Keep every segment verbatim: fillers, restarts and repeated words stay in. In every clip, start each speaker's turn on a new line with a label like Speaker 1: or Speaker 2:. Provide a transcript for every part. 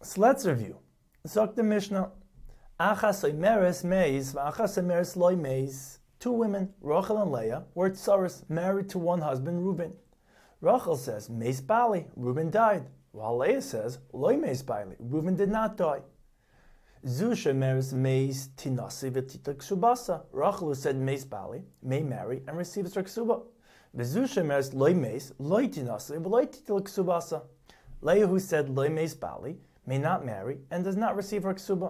Speaker 1: So let's review. Zok the Mishnah. Achas oimeres meis v'achas oimeres loy meis. Two women, Rachel and Leah, were tsaras, married to one husband, Reuben. Rachel says, meis bali, Reuben died, while Leah says, loy meis bali, Reuben did not die. Zu shemeres meis tinasi v'tita ksubasa. Rachel, who said meis bali, may marry and receives her ksuba. V'zu shemeres loy meis, loy tinasi v'loy tita ksubasa. Leah, who said loy meis bali, may not marry and does not receive her ksuba.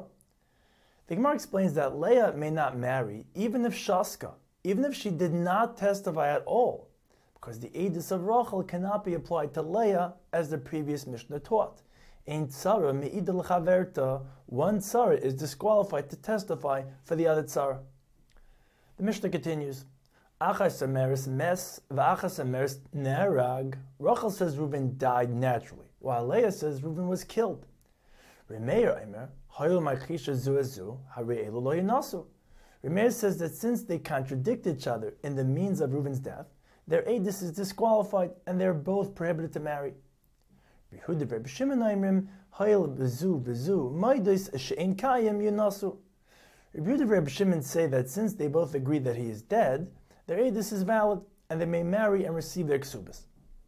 Speaker 1: The Gemara explains that Leah may not marry even if shaska, even if she did not testify at all, because the edus of Rachel cannot be applied to Leah as the previous Mishnah taught. Ein tzara me'ida l'chaverta, one tzara is disqualified to testify for the other tzara. The Mishnah continues, Achas ameres mes v'achas ameres nerag. Rachel says Reuben died naturally, while Leah says Reuben was killed. Remeir Eimer, Hayol Marchisha Zuazu, Hare Elu Lo Yinasu. Remeir says that since they contradict each other in the means of Reuben's death, their edus is disqualified and they are both prohibited to marry. Behuda Reb Shimon Eimerim, Hayol Bezu Bezu, Maidos She'en Kayim Yinasu. Behuda Reb Shimon say that since they both agree that he is dead, their edus is valid and they may marry and receive their ksubas.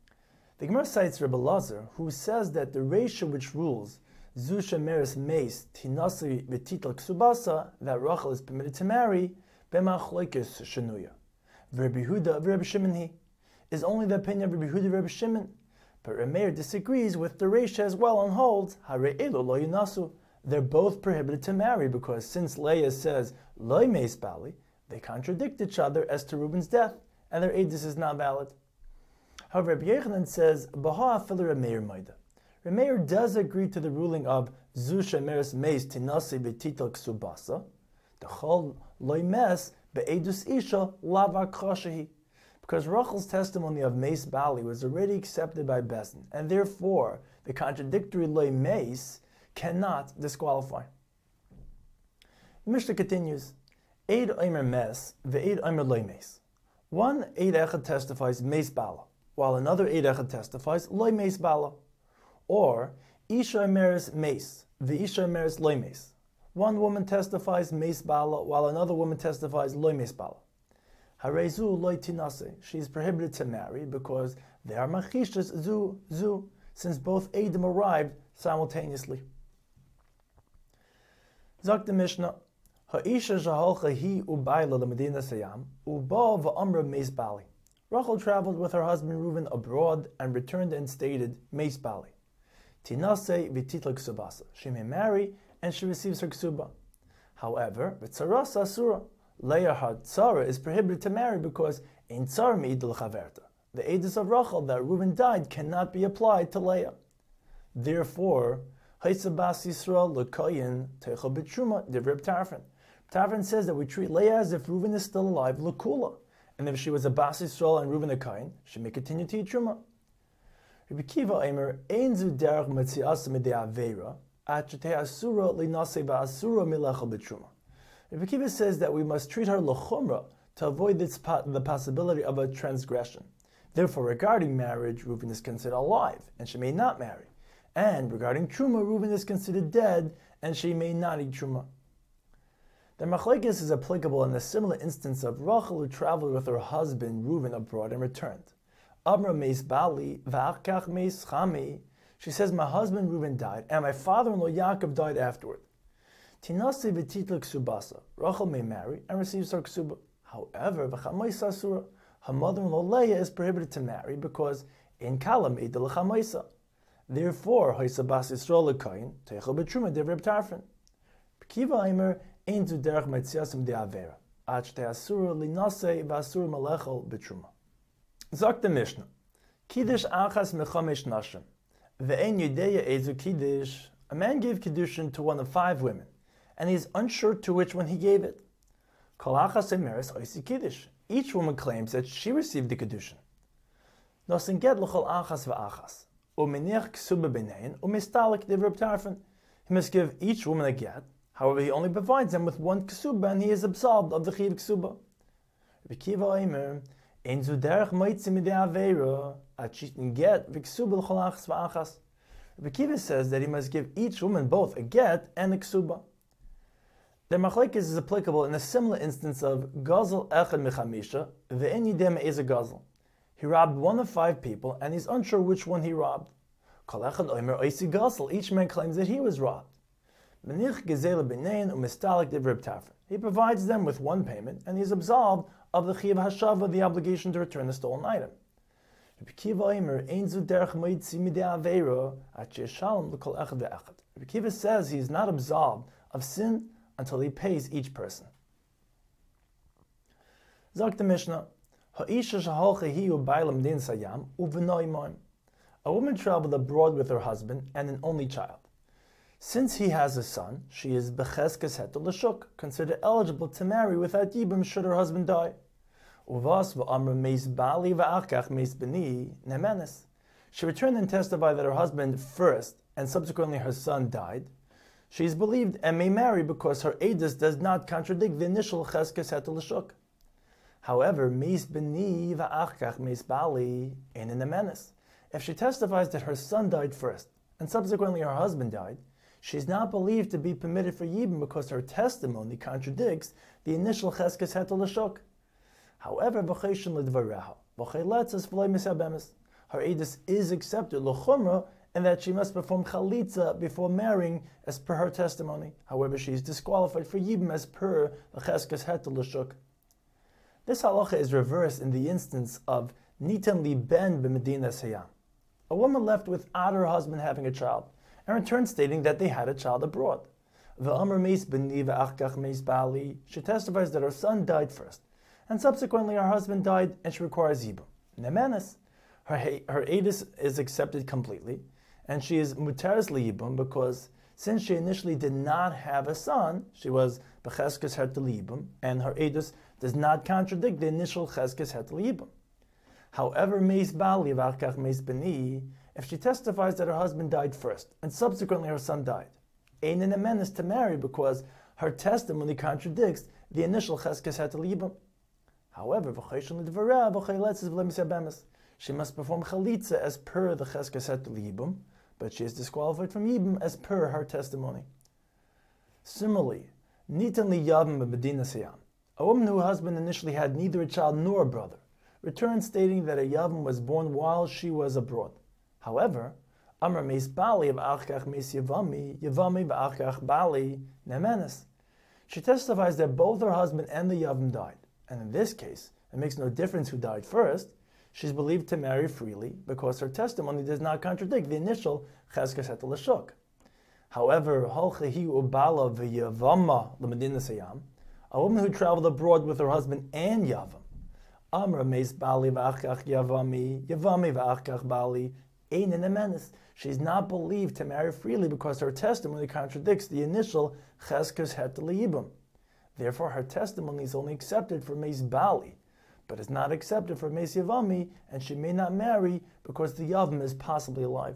Speaker 1: The Gemara cites Rebbe Lazar, who says that the ratio which rules Zu shemeres meis tinasi v'tital ksubasa, that Rachel is permitted to marry, b'machloikes shenuya. V'Rebbe Yehuda v'Rebbe Shimon he is only the opinion of Rebbe Yehuda v'Rebbe Shimon, but Remeir disagrees with the Reisha as well and holds hare elo lo yunasu. They're both prohibited to marry because since Leah says loy meis bali, they contradict each other as to Reuben's death, and their edus is not valid. However, Rabbi Yechanan says baha afilu Remeir maida. Remeir does agree to the ruling of Zu shemeres meis tinasi v'tital ksubasa, the chol loy mes be'edus isha lava krashahi, because Rachel's testimony of meis bali was already accepted by Bezdin, and therefore the contradictory loy meis cannot disqualify. The Mishnah continues, Eid oimer mes ve'eid oimer loy meis. One eid echad testifies meis bala, while another eid echad testifies loy meis bala. Or, Isha Emeres Meis, the Isha Emeres Loy Meis. One woman testifies Meis Bala, while another woman testifies Loy Meis Bala. Harezu Loy Tinase, she is prohibited to marry because they are Machishas Zu, Zu, since both Eidim arrived simultaneously. Zok the Mishnah, Ha'isha Shahalcha hi ubayla l'Medina Sayam, uba v'amra Meis Bali. Rachel traveled with her husband Reuben abroad and returned and stated Meis Bali. Tinase v'titla ksubasa. She may marry and she receives her ksuba. However, v'tzarasa asura. Leah her tzara is prohibited to marry because ein tzara me'id l'chaverta. The edus of Rachel that Reuben died cannot be applied to Leah. Therefore, haisabas Yisrael l'koyin teichel b'truma divrib Tarfon. Tarfon says that we treat Leah as if Reuben is still alive l'kula, and if she was a bas Yisrael and Reuben a koyin, she may continue to eat truma. Rabbi Kiva Eimer, Ein zu derech metzias midei aveira, at shetei asura linase ba'asura milechel b'truma. Rabbi Kiva says that we must treat her l'chumra to avoid this, the possibility of a transgression. Therefore, regarding marriage, Reuben is considered alive, and she may not marry. And regarding truma, Reuben is considered dead, and she may not eat truma. The machlekes is applicable in the similar instance of Rachel who traveled with her husband Reuben abroad and returned. Amra meis bali, v'achkach meis chami. She says, my husband Reuben died, and my father-in-law Yaakov died afterward. Tinasi v'titla ksubasa. Rachel may marry and receives her ksuba. However, v'chamoisa asura. Her mother-in-law Leah is prohibited to marry because in kala meida l'chamoisa. Therefore, haisabas Yisrael l'koyin teichel b'truma divrib Tarfon. Kiva Eimer ein zu derech metziasim de avera. Ad shtei asura linase v'asura malechel b'truma. Zok the Mishnah, Kiddush achas mechomesh nashim, ve'en yudeya ezu kiddush. A man gave kiddushin to one of five women, and he is unsure to which one he gave it. Kol achas emeres oisi kiddush. Each woman claims that she received the kiddushin. Nosen get l'chol achas v'achas, u'meniach ksuba b'nein, u'mistalik divrib Tarfon. He must give each woman a get. However, he only provides them with one ksuba, and he is absolved of the chiv ksuba. V'kiva oimer, Ein zu derech moitzi midei aveira, at she can get v'ksuba l'chol achas v'achas. Rabbi Kiva says that he must give each woman both a get and a ksuba. The machlekes is applicable in a similar instance of gazel echad mechamisha, ve'en yidem is a gazel. He robbed one of five people, and he's unsure which one he robbed. Kol echad omer oisi gazel. Each man claims that he was robbed. Menich gezel b'nein u'mistalik divrei b'tafra. He provides them with one payment, and he is absolved of the chiyuv hashava, the obligation to return the stolen item. Rabbi Kiva omer ein zu derech moitzi midei aveiro at she'eshalom l'kol echad ve'echad. Rabbi Kiva says he is not absolved of sin until he pays each person. Zok the Mishnah, Ha'isha shaholche hiu bailam din sayam uvenoi moim. A woman traveled abroad with her husband and an only child. Since he has a son, she is becheskes heter l'shuk, considered eligible to marry without yibum should her husband die. Uvas v'amr meis bali v'achkach meis beni nemenes. She returned and testified that her husband first and subsequently her son died. She is believed and may marry because her edus does not contradict the initial cheskes heter l'shuk. However, meis beni v'achkach meis bali ein nemenes. If she testifies that her son died first and subsequently her husband died, she is not believed to be permitted for yibum because her testimony contradicts the initial cheskes heter l'shuk. However, v'cheishin l'dvareha, v'cheiletzes v'loi misabemes. Her edus is accepted l'chumra, and that she must perform chalitza before marrying as per her testimony. However, she is disqualified for yibum as per the cheskes heter l'shuk. This halacha is reversed in the instance of nitan li ben b'medina sayam. A woman left without her husband having a child, and returned stating that they had a child abroad. V'amr meis b'ni v'achkach meis bali. She testifies that her son died first, and subsequently her husband died, and she requires yibum. Nemenes. Her her edus is accepted completely, and she is muteres liyibum because since she initially did not have a son, she was becheskes heter liyibum, and her edus does not contradict the initial cheskes heter liyibum. However, meis bali v'achkach meis beni, if she testifies that her husband died first and subsequently her son died, ein in a menace to marry because her testimony contradicts the initial cheskes heter liyibum. However, v'cheishin l'dvareh v'cheiletzes v'loi misabemes. She must perform chalitza as per the cheskes heter liyibum, but she is disqualified from yibum as per her testimony. Similarly, nitan li yavim b'medina sayam. A woman whose husband initially had neither a child nor a brother returned stating that a yavim was born while she was abroad. However, amar meis bali v'achkach meis yavami, yavami v'achkach bali nemenes. She testifies that both her husband and the yavim died, and in this case, it makes no difference who died first. She is believed to marry freely because her testimony does not contradict the initial cheskes heter l'shuk. However, holchehi ubala v'yavama l'medina sayam, a woman who traveled abroad with her husband and yavam, amra meis bali v'achkach yavami, yavami v'achkach bali, ein in a menace. She is not believed to marry freely because her testimony contradicts the initial cheskes heter liyibum. Therefore, her testimony is only accepted for meis bali, but is not accepted for meis yavami, and she may not marry because the yavam is possibly alive.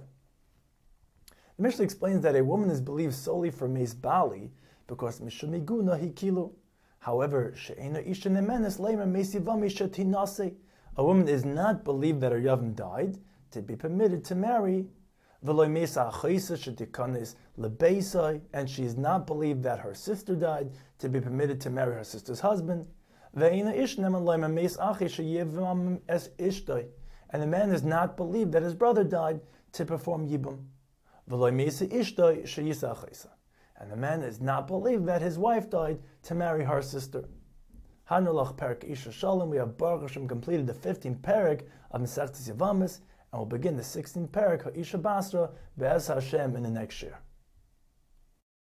Speaker 1: The Mishnah explains that a woman is believed solely for meis bali because mishum miguna hikilu. However, she'ena isha nemenes leimer meis yavami shetinase. A woman is not believed that her yavam died to be permitted to marry, v'loy meisa achaisa shetikanis lebeisai, and she is not believed that her sister died to be permitted to marry her sister's husband. Ve'ena ishnem leimer meis achi sheyivam es ishtoi, and the man is not believed that his brother died to perform yibum. V'loy meisa ishtoi sheyisa achaisa, and the man is not believed that his wife died to marry her sister. Hanulach Perik Isha Shalom. We have Baruch Hashem completed the fifteenth parak of Masechtas Yavamis, and we'll begin the sixteenth parak Ha'isha Basra Be'ez Hashem in the next year.